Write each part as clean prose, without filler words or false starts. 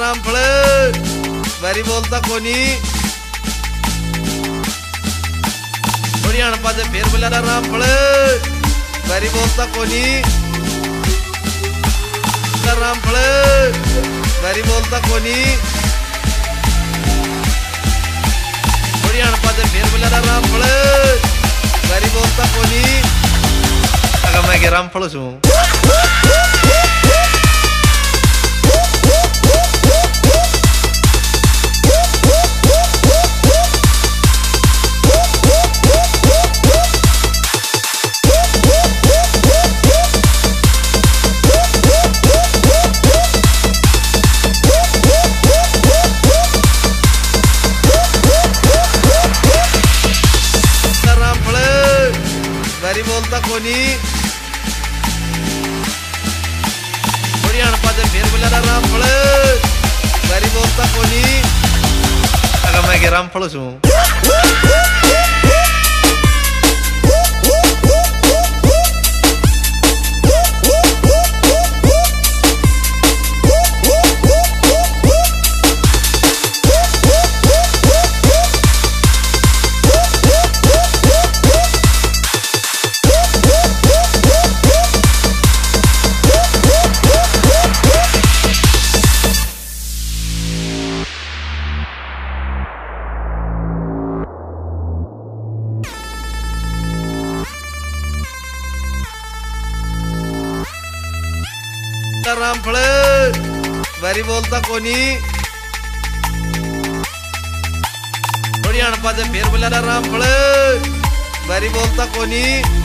रामफळ वरी बोलता कोणी थोडी अणपाचे फेर बोलला रामफळ वरी बोलता कोणी रामफळ वरी बोलता कोणी थोडी अणपाचे फेर बोलला रामफळ वरी बोलता कोणी अगं मैं रामफळ छू वरी बोलता कोणी थोडी अणपाचे फेर बोलला रामफळ वरी बोलता कोणी अगं मैं रामफळ छू रामफळ वरी बोलता कोणी थोडी अणपाचे फेर बोलला रामफळ वरी बोलता कोणी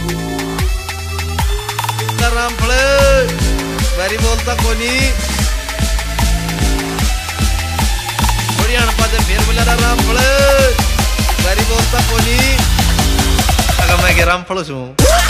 रामफळ वरी बोलता कोणी थोडी अणपाचे फेर बोलला रामफळ वरी बोलता कोणी अगं मैं रामफळ छू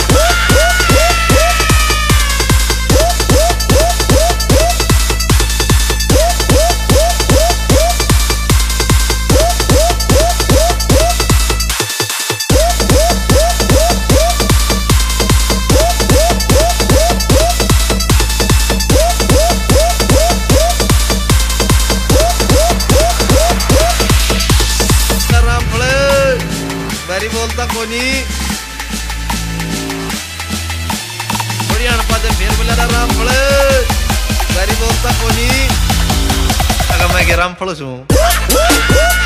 वरी बोलता कोणी थोडी अणपाचे फेर बोलला रामफळ वरी बोलता कोणी अगं मैं रामफळ छू